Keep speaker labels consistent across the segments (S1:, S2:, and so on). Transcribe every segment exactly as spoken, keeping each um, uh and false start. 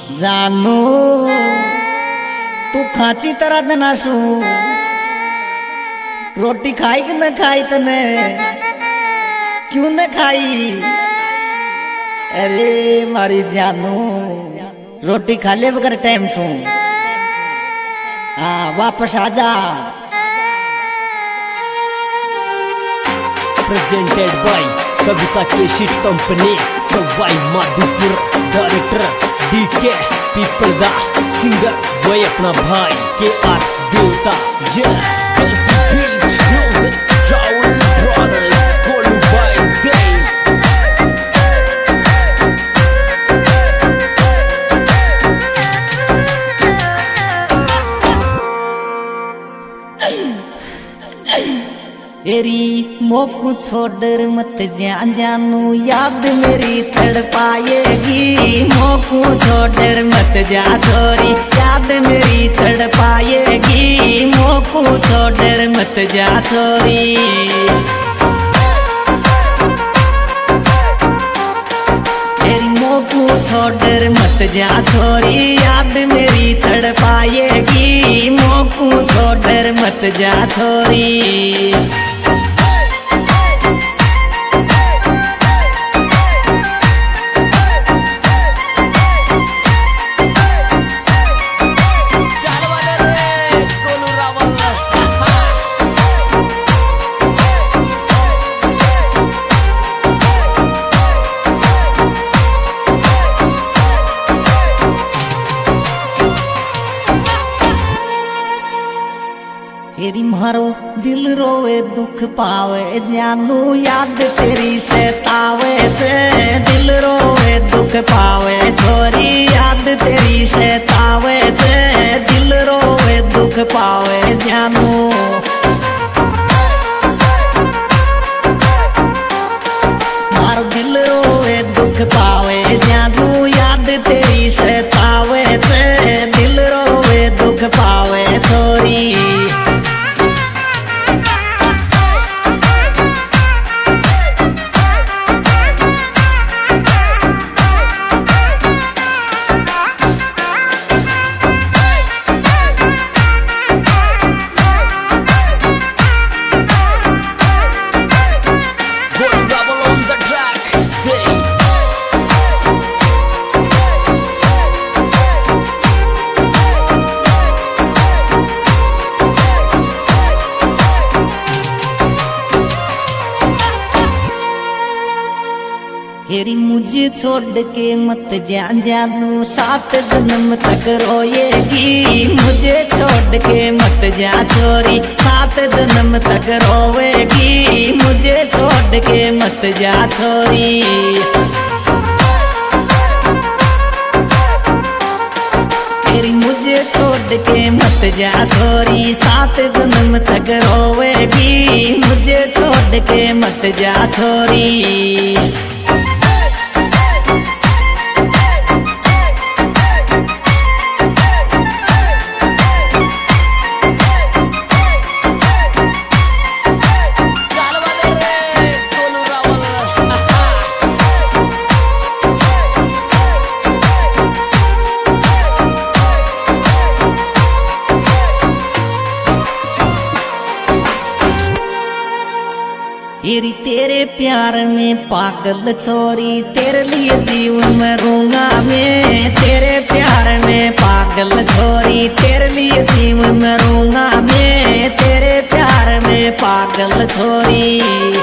S1: जानू तू खाची तरह दनाशू रोटी खाई कि न खाई तने क्यों न खाई। अरे मारी जानू रोटी खा ले बगैर टाइम सू हाँ वापस आजा।
S2: Presented by Kavita cassette company Sawai Madhopur. Director D K पीपल दा सिंगर वही अपना भाई के आर देवता। ये
S1: तेरी मोकू छोड़ मत जा जानू याद मेरी तड़पाएगी। मोकू छोड़ मत जा छोरी याद मेरी तड़पाएगी। मोकू छोड़ मत जा छोरी तेरी मोकू छोड़ मत जा छोरी याद मेरी तड़पाएगी। मोकू छोड़ मत जा छोरी। तेरी मारो दिल रोवे दुख पावे जानू याद तेरी सतावे से। दिल रोवे दुख पावे छोरी याद तेरी सतावे से। दिल रोवे दुख पावे जानू मारो दिल रोवे दुख पावे जानू याद तेरी सतावे से। दिल रोवे दुख पावे छोरी तेरी मुझे छोड़ के मत जा जानू सात जन्म तक रोएगी। मुझे छोड़ के मत जा छोरी सात जन्म तक रोएगी। मुझे छोड़ के मत जा छोरी तेरी मुझे छोड़ के मत जा छोरी सात जन्म तक रोएगी। मुझे छोड़ के मत जा छोरी। तेरी तेरे प्यार में पागल छोरी तेरे लिए जीवन मरूंगा मैं। तेरे प्यार में पागल छोरी तेरे लिए जीवन मरूंगा मैं। तेरे प्यार में पागल छोरी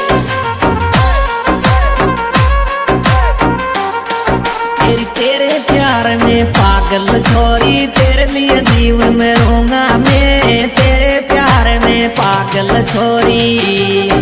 S1: तेरी तेरे प्यार में पागल छोरी तेरे लिए जीवन मरूंगा मैं। तेरे प्यार में पागल छोरी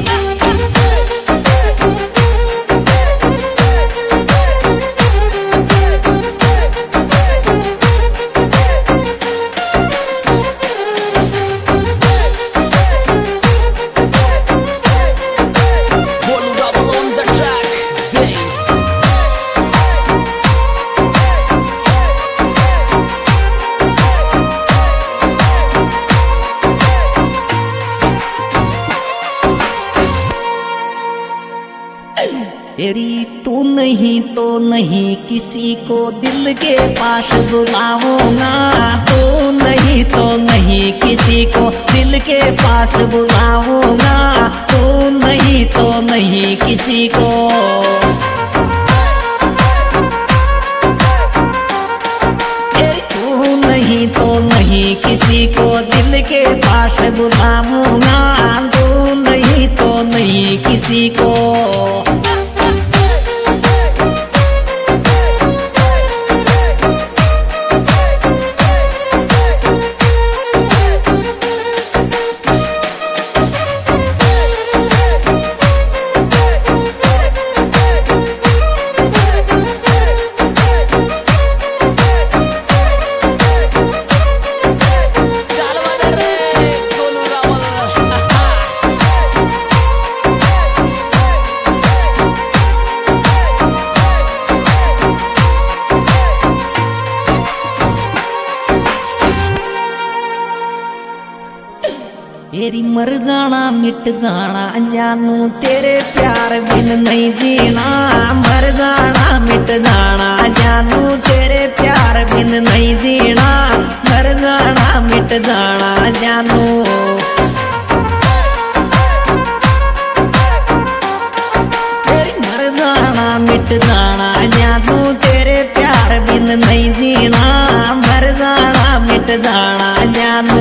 S1: नहीं तो नहीं किसी को दिल के पास बुलाऊंगा, तू नहीं तो नहीं किसी को दिल के पास बुलाऊंगा, तू नहीं तो नहीं किसी को। तू नहीं तो नहीं किसी को दिल के पास बुलाऊंगा, तू नहीं तो नहीं किसी को। तेरी मर जाना मिट जाना जानू तेरे प्यार बिन नहीं जीना, मर जाना मिट जाना जानू तेरे प्यार बिन नहीं जीना, मर जाना मिट जाना जानू। तेरी मर जाना मिट जाना जानू तेरे प्यार बिन नहीं जीना, मर जाना मिट जाना जानू।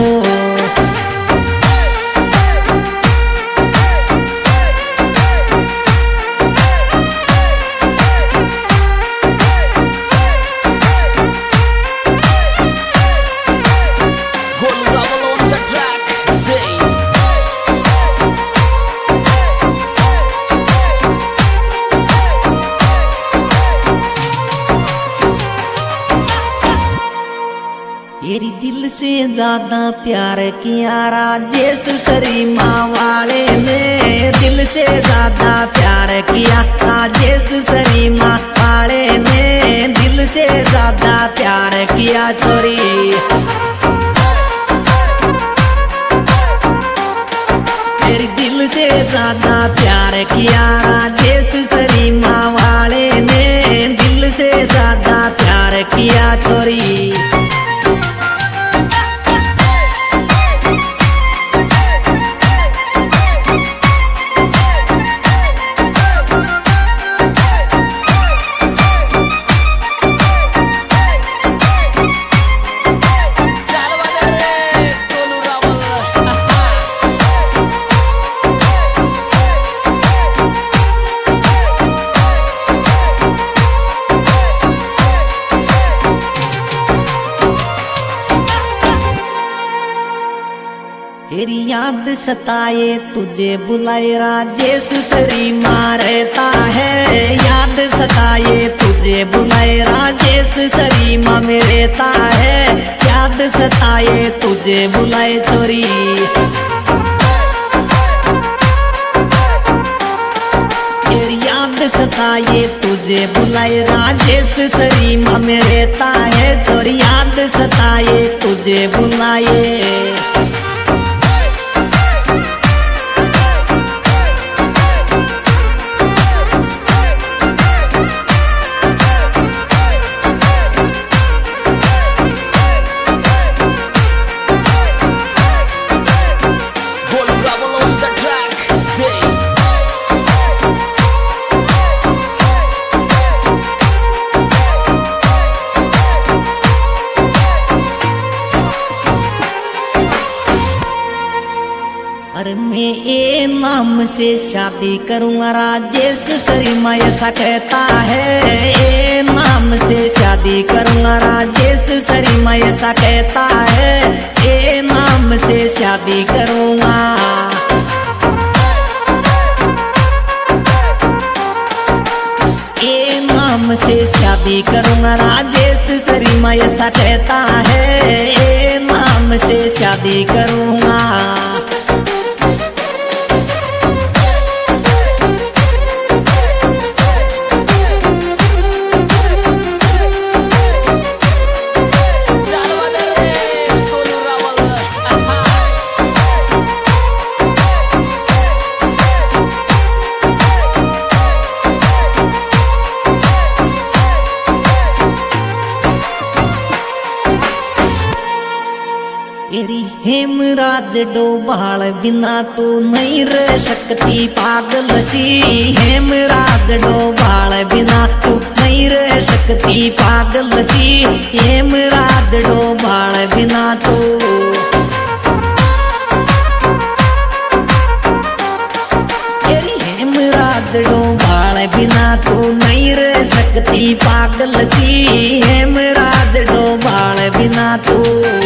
S1: तेरी दिल से ज्यादा प्यार किया राजेश सरीमा वाले ने, दिल से ज्यादा प्यार किया राजेश सरीमा वाले ने, दिल से ज्यादा प्यार किया छोरी। तेरी दिल से ज्यादा प्यार किया राजेश सरीमा वाले ने, दिल से ज्यादा प्यार किया छोरी। तेरी याद सताए तुझे बुलाए राजेश सरीमा रहता है, याद सताए तुझे बुलाए राजेश सरीमा में रहता है, याद सताए तुझे बुलाए छोरी। तेरी याद सताए तुझे बुलाए राजेश सरीमा में रहता है छोरी, याद सताए तुझे बुलाए। अरे मैं ए नाम से शादी करूंगा राजेश सरीमा ऐसा कहता है, ए नाम से शादी करूंगा राजेश सरीमा ऐसा कहता है, ए नाम से शादी करूंगा। ए नाम से शादी करूंगा राजेश सरीमा ऐसा कहता है, ए नाम से शादी करूंगा। तेरी हेमराज डोभाल बिना तू नहीं रह सकती पागल सी। हेमराज डोभाल बिना तू नहीं रह सकती पागल सी। हेमराज डोभाल बिना तू तेरी हेमराज डोभाल बिना तू नहीं रह सकती पागल सी। हेमराज डोभाल बिना तू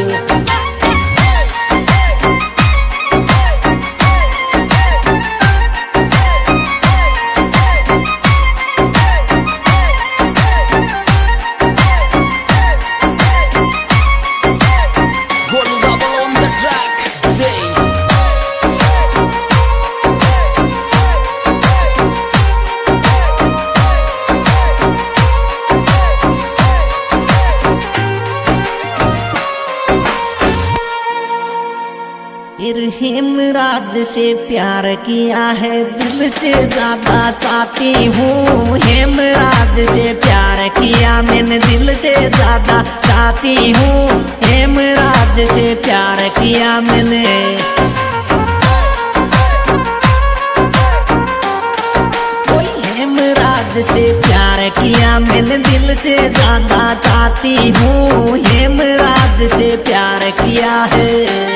S1: फिर हेमराज से प्यार किया है दिल से ज्यादा चाहती हूँ। हेमराज से प्यार किया मैंने दिल से ज्यादा चाहती हूँ। हेमराज से प्यार किया मैंने हेमराज से प्यार किया मैंने दिल से ज्यादा चाहती हूँ। हेमराज से प्यार किया है।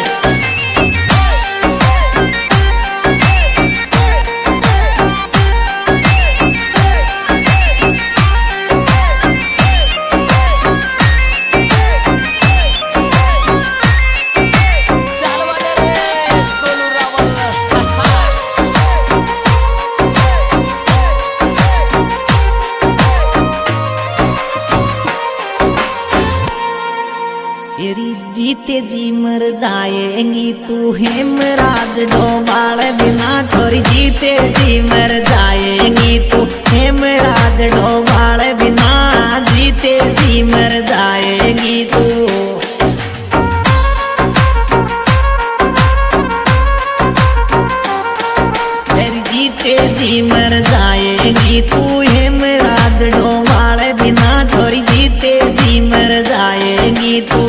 S1: तेरी जीते जी मर जाएंगी तू हेमराज डोभाल बिना छोरी। जीते जी मर जाएंगी तू हेमराज डोभाल बिना। जीते जी मर जाएंगी तू तेरी जीते जी मर जाएंगी तू हेमराज डोभाल बिना छोरी। जीते जी मर जाएंगी तू।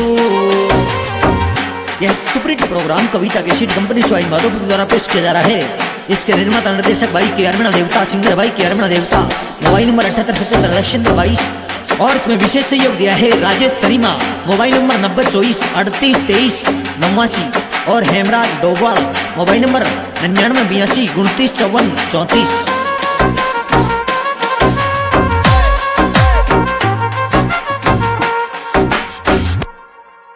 S2: यह सुपरहिट प्रोग्राम कविता के शीट कंपनी स्वाई माधोपुर द्वारा पेश किया जा रहा है। इसके निर्माता निर्देशक भाई के अरविंद देवता, सिंगर भाई के अरविंद देवता। मोबाइल नंबर अठहत्तर सत्तर लक्ष्य बाईस। और इसमें विशेष सहयोग दिया है राजेश सरीमा। मोबाइल नंबर नब्बे चौबीस अड़तीस तेईस नवासी। और हेमराज डोभाल मोबाइल नंबर निन्यानवे बयासी उनतीस चौवन चौंतीस।